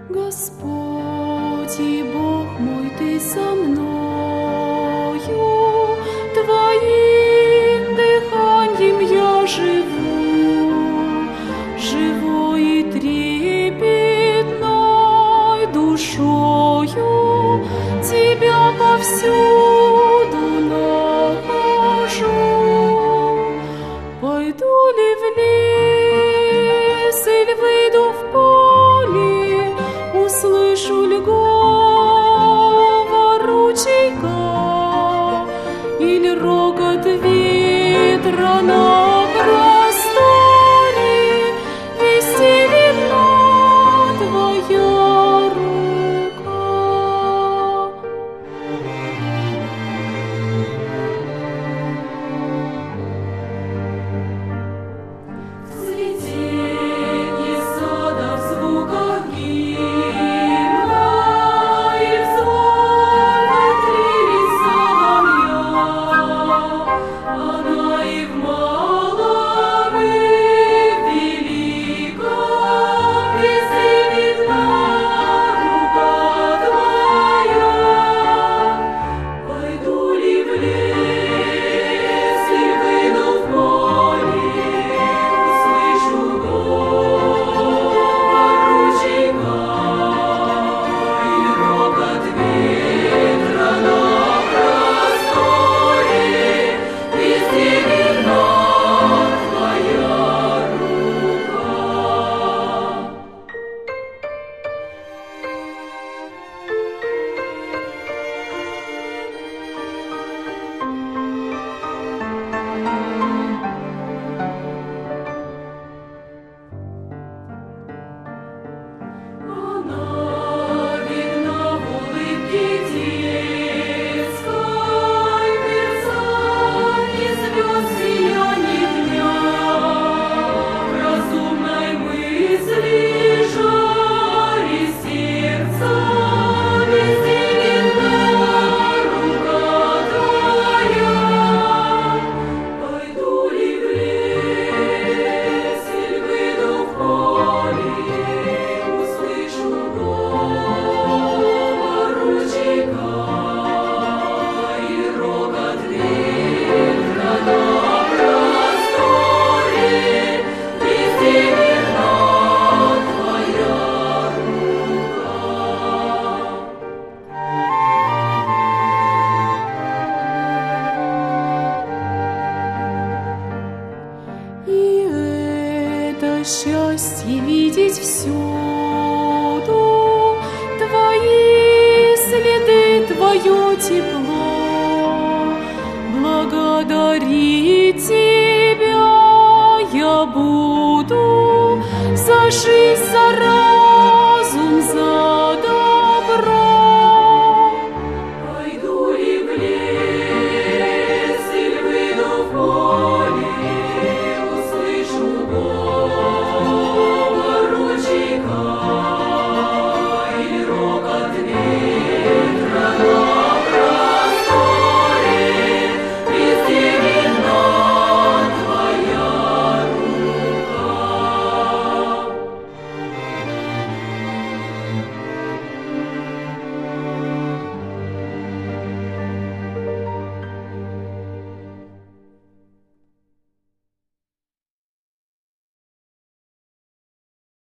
Господь и Бог мой, Ты со мною, Твоим дыханием я живу, живой и трепетной душою, Тебя повсюду нахожу. Пойду ли в лес, или выйду в поле, услышу ли говор ручейка, или рокот ветра на просторе, вести видна Твоя рука. Цветение сада в звуках гимна и в звонкой трели соловья, она и в малом, и в великом везде видна рука Твоя. Пойду ли в лес, и выйду в поле, услышу говор ручейка, и рокот ветра на просторе, везде видна Твоя рука. Она видна в улыбке детской, мерцанье звезд, сиянье дня, в разумной мысли жаре сердца, везде видна рука Твоя. Пойду ли в лес, или выйду в поле, услышу говор ручейка, и рокот ветра на просторе, везде видна Твоя рука. И это счастье видеть всюду, Твои следы, Твое тепло, благодарить Тебя я буду за жизнь, за радость.